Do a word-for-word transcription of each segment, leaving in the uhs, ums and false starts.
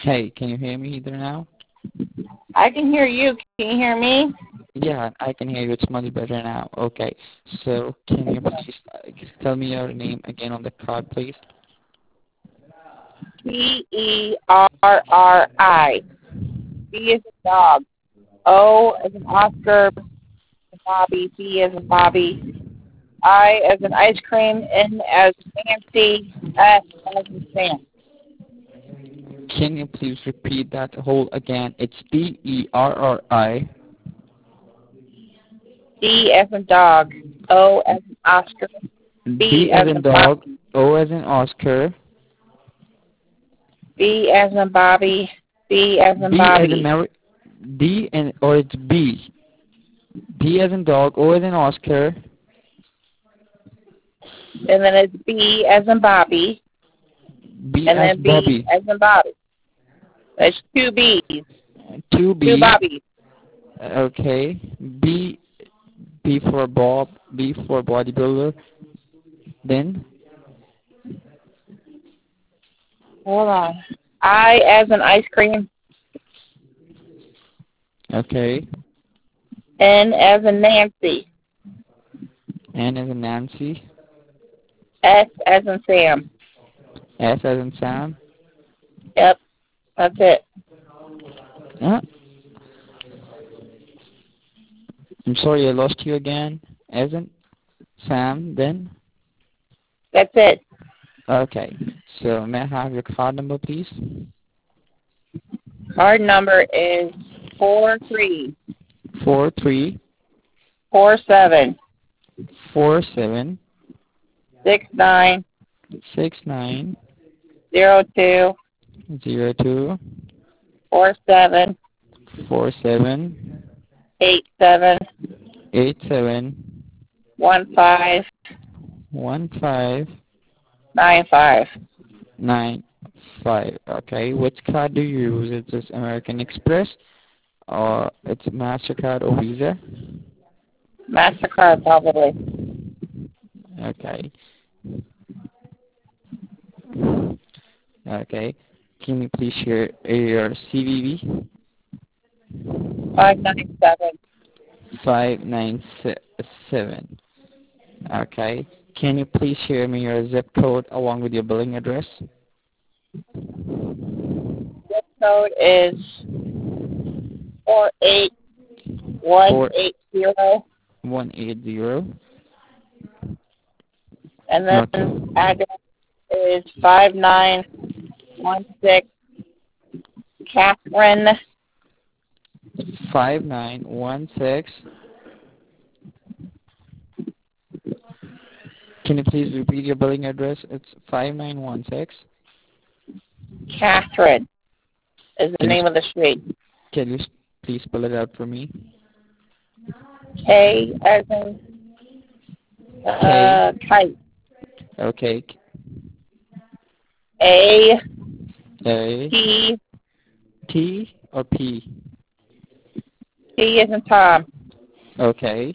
Hey, can you hear me either now? I can hear you. Can you hear me? Yeah, I can hear you. It's much better now. Okay. So, can you please uh, tell me your name again on the card, please? B E R R I. B is a dog. O as an Oscar. Bobby. B as in Bobby. I as an ice cream. N as Nancy. S as in Sam. Can you please repeat that whole again? It's B E R R I. D as in dog. O as in Oscar. B D as as in in dog. Bobby. O as in Oscar. B as in Bobby. B as in B as in Bobby. Mary. D and or it's B. D as in dog. O as in Oscar. And then it's B as in Bobby. B And as then B Bobby. as in Bobby. There's two B's. Two Two B. Bobbies. Okay. B B for Bob. B for bodybuilder. Then Hold on. I as in ice cream. okay. N as in Nancy. N as in Nancy. S as in Sam. S as in Sam. Yep, that's it. Huh? I'm sorry, I lost you again. As in Sam. Then That's it. okay. So may I have your card number, please? Card number is four three Four three four seven four seven six nine six nine zero two zero two four seven four seven eight seven eight seven one five one five nine five. nine five. Okay. Which card do you use? Is this American Express or it's MasterCard or Visa? MasterCard probably. Okay. Okay. Can you please share your C V V? Five nine seven. five nine seven. Okay. Can you please share me your zip code along with your billing address? Zip code is four eight one eight zero. four one eight zero. And Okay. then address is five nine one six Catherine. five nine one six. Can you please repeat your billing address? It's five nine one six. Catherine is the Can you, name of the street. can you please spell it out for me? K as in uh, K. kite. Okay. A A. T T or P? T as in Tom. Okay.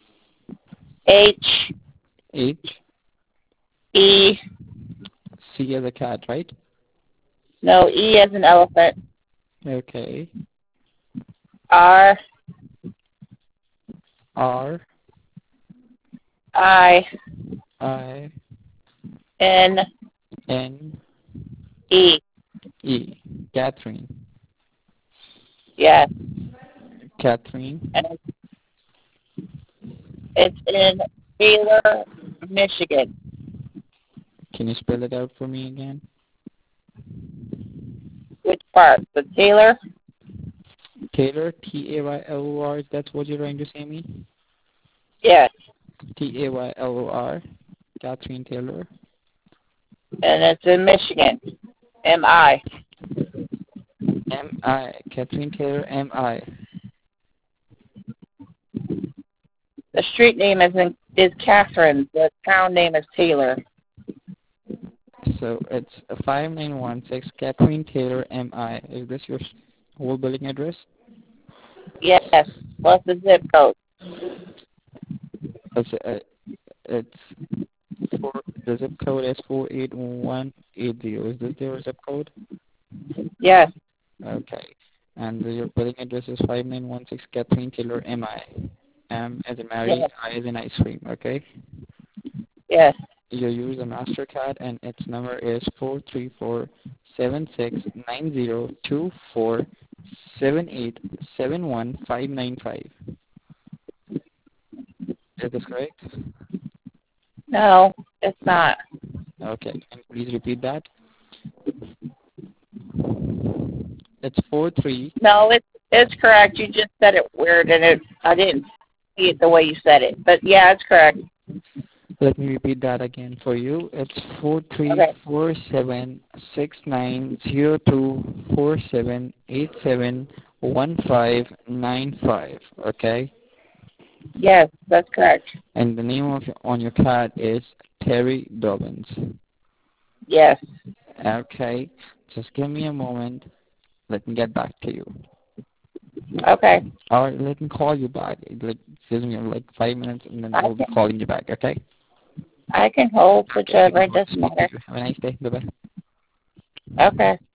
H H. E C as a cat, right? no E as in elephant. Okay. R R. I I. N N. E. E. Catherine. Yes. Catherine. And it's in Taylor, Michigan. Can you spell it out for me again? Which part? The Taylor? Taylor, T A Y L O R, that's what you're trying to say me? Yes. T A Y L O R, Catherine Taylor. And it's in Michigan. M I. M I, Catherine Taylor, M I. The street name is in, is Catherine. The town name is Taylor. So it's five nine one six Catherine Taylor, M I. Is this your whole billing address? Yes. What's the zip code? It's, uh, it's four, the zip code is four eight one eight zero. Is this your zip code? Yes. Okay. And your billing address is five nine one six Catherine Taylor, M I. M as in Mary, Yes. I as in ice cream, okay? Yes. You use a MasterCard and its number is four three four seven six nine zero two four seven eight seven one five nine five. Is this correct? No, it's not. Okay. Can you please repeat that? It's four three. No, it's it's correct. You just said it weird, and it I didn't see it the way you said it. But yeah, it's correct. Let me repeat that again for you. It's four three Okay. four seven six nine zero two four seven eight seven one five nine five. Okay. Yes, that's correct. And the name of your, on your card is Terry Dobbins. Yes. Okay. Just give me a moment. Let me get back to you. Okay. Or let me call you back. Like, give me like five minutes, and then I I'll be can calling you back. Okay. I can hold Okay. whichever. Looking It forward to doesn't speaking matter. to you. Have a nice day. Bye bye. Okay.